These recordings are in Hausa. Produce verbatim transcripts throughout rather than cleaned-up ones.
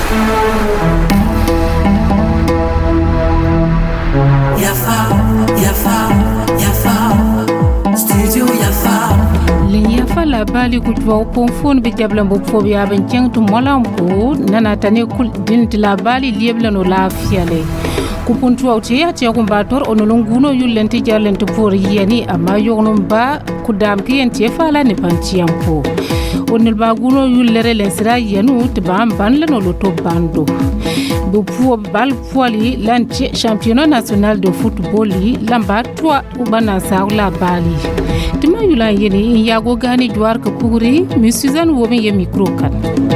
Yafa, Yafa, Yafa, Studio Yafa. Le Yafa la bali kutwa uponfon bi jabla mbopfo ya bencheng tu molampo nana tane kul din la bali liebla no lafiya le kupuntu auti ya tiya kumbator onolonguno yulenti jarlenti por yeni ama yognum ba kudam kiyenti fala ne pantiampo onil baguno yullere lensira yenu tibam ban leno loto bando bu puo bal puali lanche championnat national de football lamba trois ubana saula bali tima yula yeni yago gani jwar ka puguri mi Suzanne wo mi micro kan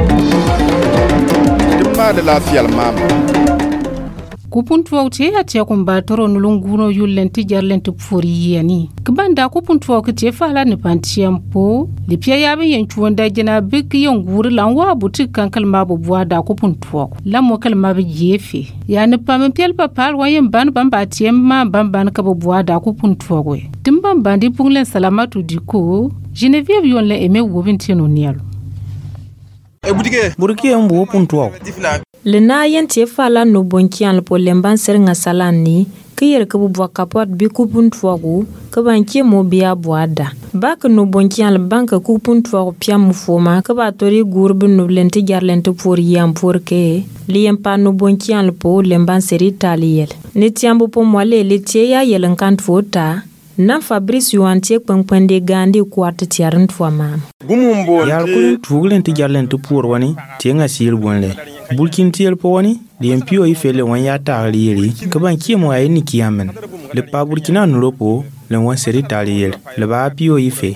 tima de la fial mama kupuntu auti ya tiya kumbatoro nulunguno yulenti jarlenti puri yani kibanda kupuntu auti fala ni pantiampo lipia yabe yenchuonda jina biki yonguri lanwa buti kankal mabu buada kupuntu lamo kalma be jefi yani pampiel papal wayen ban bamba tiemma bamban kabo buada kupuntu gwe timbam bandi punglen salamatu diko Geneviève yonle eme wobintino nialo e budike burke mbo puntu le na yenti fala no bonkian le polemban sernga salani kiyer ke bu kapot bi kupun twagu ke banki mo biya boada bak no bonkian le banka kupun twagu piam foma ke ba tori gurbu no lenti jarlenti pour yam pour ke liem pa no bonkian le po lemban seri taliel ne tiambo po mole le tie ya yelen kan fota na Fabrice yuantie kwenkpende gandi kwart tiarin twama gumumbo yar ku tugulen ti jarlenti pour wani tienga sir bonle bulkin tiel po wani liempio ifele wan ya taalieri ke banki mo ay ni kiamen le pa burkina nuropo le wan seri taaliel le ba pio ife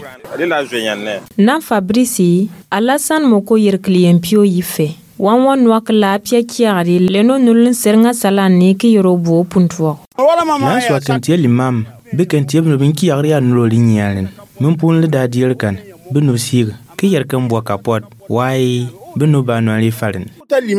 na Fabrice Alassane moko yer kliempio ife wan wan wak la pia kiari le no nulun sernga salani ki yorobo puntwo na so atentie limam be kentie no binki yari ya nulo linyalen mun pun le dadiel kan be no sig ki yer kan bo kapot wai be no ba no ali falen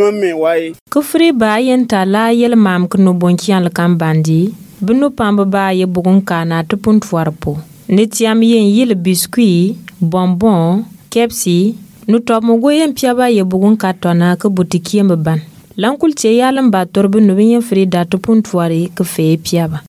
kufri ba yenta la yel mam kno bonkian le kan bandi be no pamba ba ye bugun kana to puntwarpo ne tiam yen yel biscuit bonbon kepsi nu top mo goyen piaba ye bugun katona ke butiki mban lankul ce yalan ba torbe no bin fri da to puntwari ke fe piaba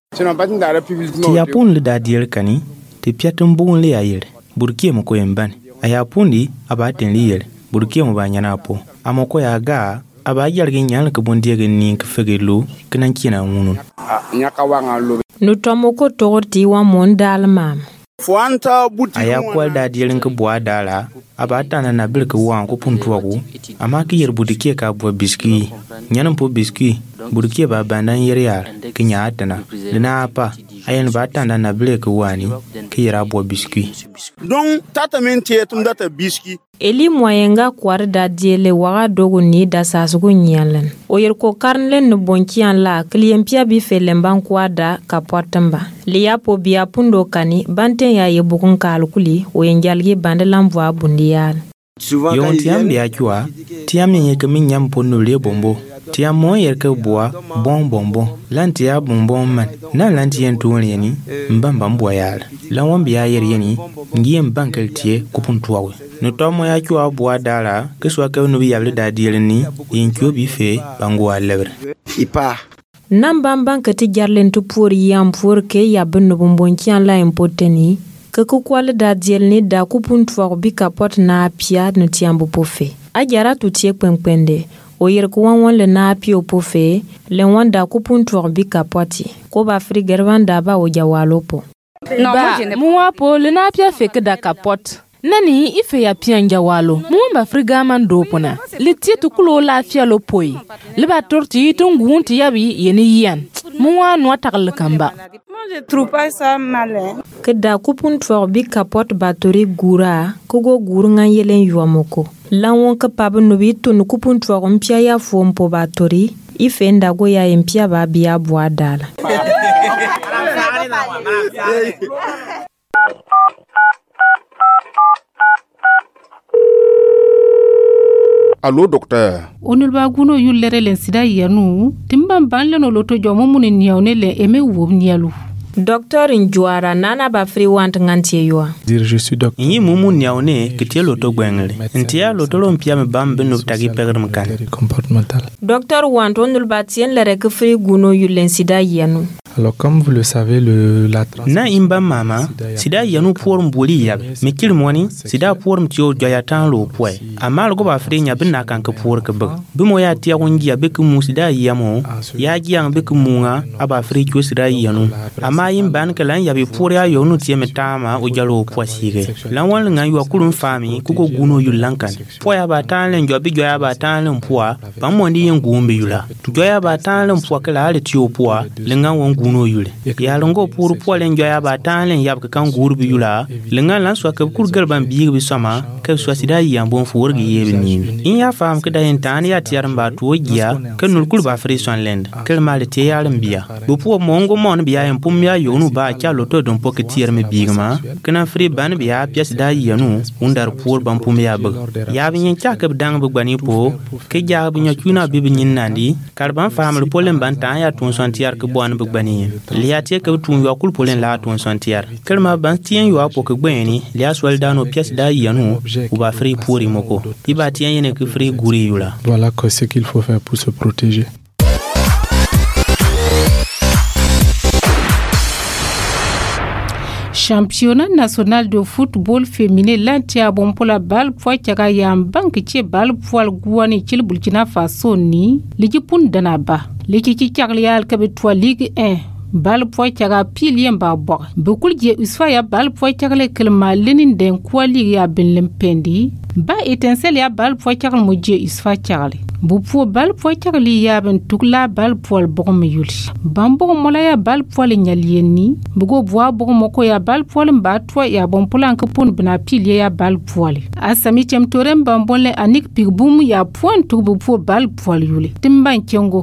ti yapun le dadiel kani ti piatum bugun le ayel burkie mo ko yemban aya pundi abaten liel burkie mo banyana po amoko ya ga aba yargin nyal ke bondiege ni ke fegelu kenan kina munun nyaka wanga lo nu tomo ko torti wa mondal mam fuanta buti aya kwal dadiel ke boa dala abatana na bilke wan ko puntuaku ama ki yer budike ka bo biski nyanam po biski burkie ba bandan yer yar kinya atana lina apa ayen batana na bilke wani ki yer abo biski donc tatamente tum data biski eli moyenga kwar da diele waga dogo ni da sasugo nyalan o yer ko karnlen no bonkian la kliempia bi felemban kwada kapotamba liya po biya pundo kani banten ya yebukun kalkuli o yenjalgi bandalam voa bundiyal yon tiam biya kwa tiam nye ke minyam ponno le bombo tiam mo yer ke boa bon bonbon lantia bonbon man na lantien tourne ni mbamba mboyal la won biya yer yeni ngiem bankel tie kupuntuawe no tomo ya kwa boa dala ke so ke no biya le dadiel ni yinkyo bi fe bangwa lebre ipa nambam bankati jarlentu pour yam pour ke ya benno bonbonkian la impoteni ke ku kwale da diel ni da kupuntuawe bi kapot na pia no tiambo pofe ajara tu tie kwenkpende o yer ko wan le na pio pofe le wanda kupuntuawe bi kapoti ko ba frigerwanda ba o jawalopo no muwa po le na pia fe ke da kapot nani ife ya pianja walo muomba friga mandopona litie tukulo la fia lo poi liba torti tungunti yabi yeni yan muwa no takal kamba je trouve pas ça malin que da kupun for bi kapot batori gura kogo gurunga yelen yuamoko lawon ka pabu no bi tunu kupun for mpia ya fompo batori ife ndago ya empia ba biya boadala Allô docteur onul ba guno yullere len sida yanu timbam ban le no loto jomo munin nyawne le eme wob nyalu Docteur Njwara nana ba free want ngantie yo. Dire je suis docteur. Yi mumu niaone kiti loto gwengli. Ntia loto lo mpia me bambe no tagi pegre mkan. Comportemental. Docteur want onul batien le rek free guno yulen sida yanu. Alors comme vous le savez le la na imba mama sida yanu pour mbuli yabe me kil moni sida pour mtio joya tan lo poe amal go ba free nya binna kan ka pour ka bug bi mo ya tia wonji abe ku mu sida yamo ya gi yang be ku munga aba free ko sida yanu ama yin ban ka lan yabe pour ya yo no tie metama o jalo poe sige lan wan nga yo kulun fami ku ko guno yu lankan poe ya ba tan len jo bi joya ba tan len poa ba mo ndi yin gumbe yula joya ba tan len poe ka la le tio poa lenga won guno yule ya longo pour poe len joya ba tan len yab ka kan gurbi yula lenga lan so ka kur garban biig bi sama ka so sida yam bon for gi yebe ni in ya fam ka da tan ya tiar mba to giya ka nul kul ba fri son lend kel mal te yalam biya bu po mongo mon biya en pum ya yonu ba cha loto don pocketier me biig ma kana fri ban biya pièce da yanu undar pour ban pum ya bug ya bi yin cha ka dang bu bani po ke ja bi nya kuna bi bi nin nandi karban fam le polen ban tan ya ton son tiar ka bon bu bani liya te ka tun yo kul polen la ton son tiar kelma ban tien yo apo ke gbeni liya soldat no pièce da yanu ou ba free pour imoko iba tien yene ke free guri yula. Voilà ce qu'il faut faire pour se protéger. Championnat national de football féminin lantia bon pour la balle poids tchaga yam bank tche balle poil guani tchil Burkina Faso ni ligi pun danaba ligi ki chaglial kabe toi Ligue un bal poy tchaga pilien ba bo bukul je usfa ya bal poy tchagle kelma lenin den kwali ya benlem pendi ba étincelle ya bal poy tchagle mo je usfa tchagle bu po bal poy tchagle ya ben tukla bal poil bogom yuli bambo mola ya bal poil nyalieni bugo boa bogom ko ya bal poil ba to ya bon polan ka pun bna pilie ya bal poil asami chem torem bambole anik pigbum ya point tu bu po bal poil yuli timban kengo.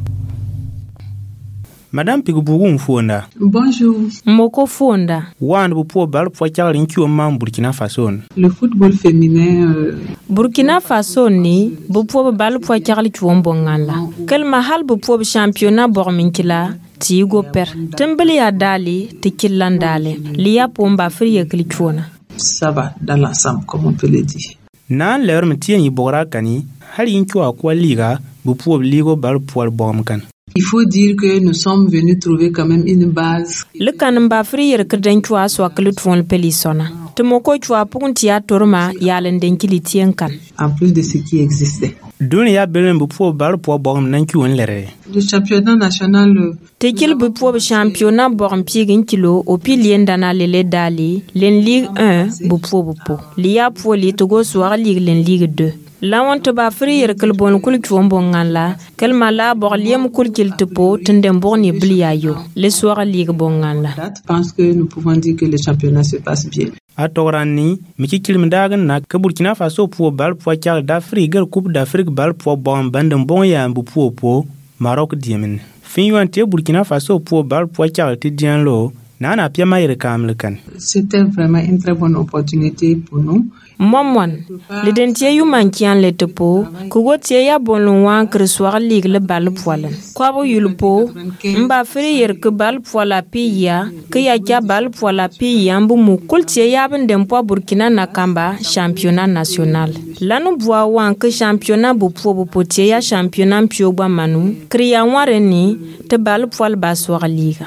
Madame Pigubugu Mfonda. Bonjour. Moko Fonda. Wan bu po bal po chakli nki o mam Burkina Faso. Le football féminin euh... Burkina Faso ni bu po bal po chakli chuombo ngala. Kel mahal bu po championnat borminkila ti go per. Tembeli ya dali ti killandale. Liya pomba friye klichona. Ça va dans l'ensemble comme on peut le dire. Nan leur metien yi bora kani hali nki wa kwa liga bu po ligo bal po bormkan. Il faut dire que nous sommes venus trouver quand même une base. Le kanamba frier kreden chwa so klut fon pelisona. Temoko chwa puntia torma yalen denkili tienkan. En plus de ce qui existait. Dunia belen bu po bal po borm nanki won lere. Le championnat national Tekil bu po championnat borm piegin kilo o pilien dana lele dali len Ligue un bu po bu po. Liya po li togo soir Ligue len Ligue deux. La wante ba frier kel bon kul chombo ngala kel mala bor liem kul kil tepo tendem borni bliayo le soir Ligue bongala. Je pense que nous pouvons dire que le championnat se passe bien. Atorani miki kilmdagan na ka Burkina Faso po bal po chal d'Afrique coupe d'Afrique bal po bon bandem bon ya mbu po po Maroc diemen fin yante Burkina Faso po bal po chal ti dianlo nana pia mayre kamlekan. C'était vraiment une très bonne opportunité pour nous. Momwan, le dentier yu mankian le tepo, kugo tie ya bon wan kreswar Ligue le bal poilen. Kwabo yulpo, mba frier ke bal poila piya, ke ya kia bal poila piya mbu mukul tie ya ben dempo Burkina Nakamba championnat national. Lanu bua wan ke championnat bu po bu potie ya championnat piogba manu, kriya wareni te bal poil baswar Ligue.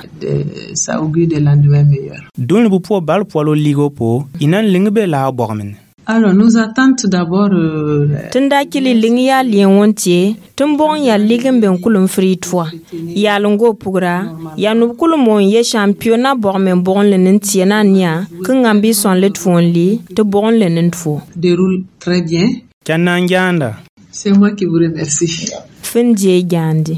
Ça augure de lendemain meilleur. Don bu po bal poilo Ligue po, inan lingbe la bormen. Alors, nous attendons tout d'abord... Euh... Tenda kili lingya lienwontie, tumbon ya ligem ben kulum free toi. Ya longo pugra, ya nukulum mon ye championnat bormen bon le nentiena nia, kungambi son let fonli, te bon le nentfo. Déroule très bien. Kanangyanda. C'est moi qui vous remercie. Fendie gandi.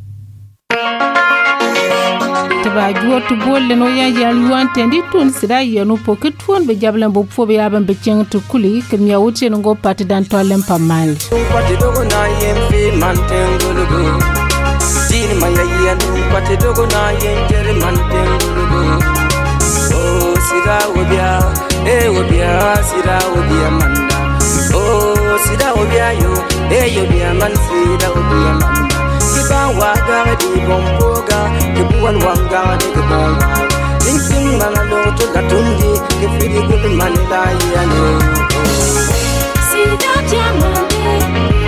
Taba juo to bolle no ya ya yuante ndi tun sida yenu poke tuon be jablan bo fo be yaban be ceng to kuli kem ya wuce ngo pati dan tolem pa mal pati dogo na yemfi mantengulugo jini maya yenu pati dogo na yenjere mantengulugo oh sida obia eh obia sida obia manda oh sida obia yo eh obia man sida obia manda kiba waga di bomboga kibuan wanga de bomboga Sing sing manalo to la tundi, ke fidi good manila yano. See that diamond.